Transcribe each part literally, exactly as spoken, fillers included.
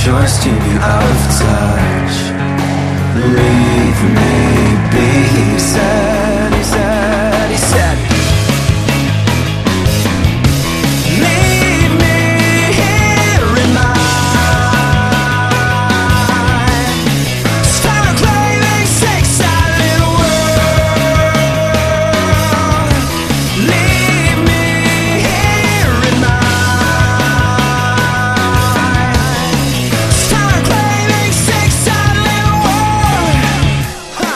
choice to be out of touch. Leave me be, he said, he said, he said. Leave me here in my start craving six-sided world. Leave me here in my start craving six-sided world. Ha!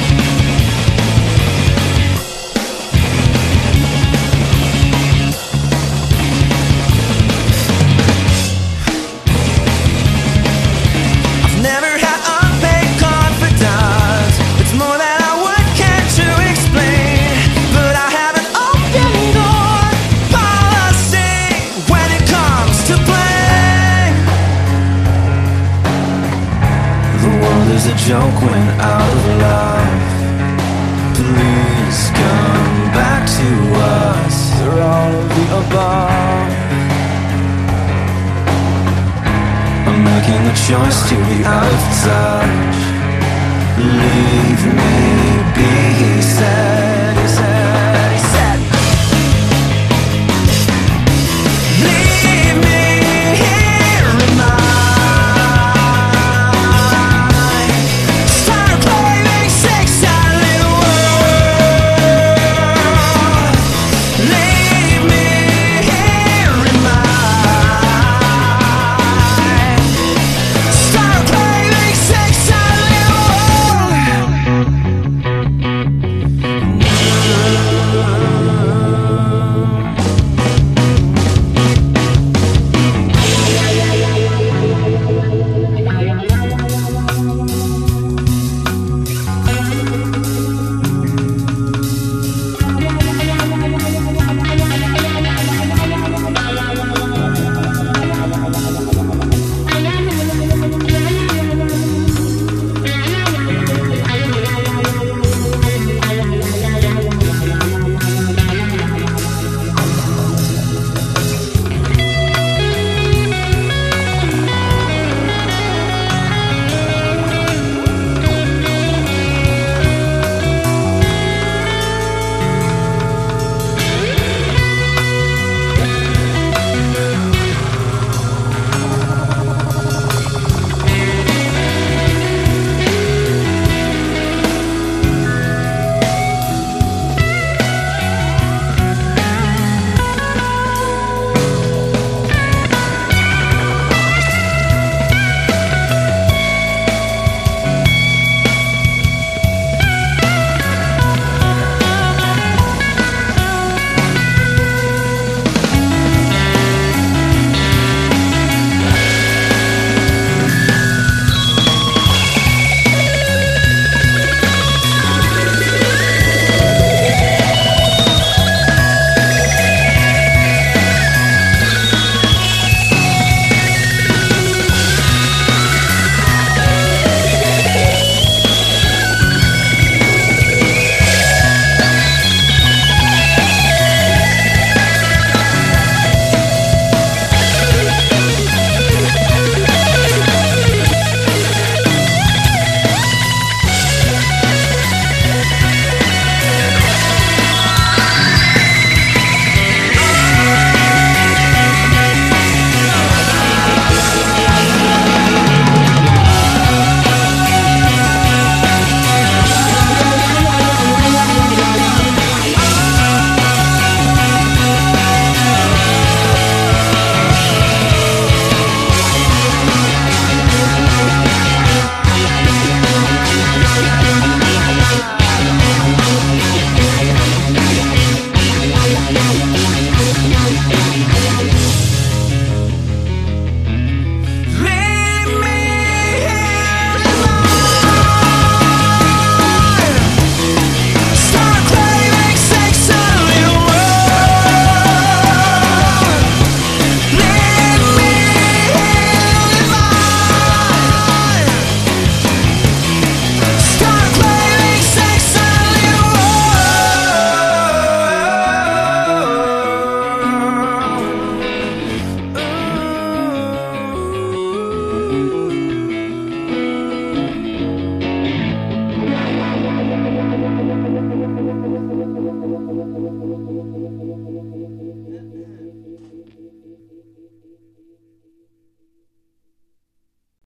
I've never had unpaid confidence. It's more than I would care to explain. But I have an open door policy when it comes to playing. The world is a joke when out of love. Please come back to us. They're all of the above. I'm making a choice to be out of touch. Leave me be, he said.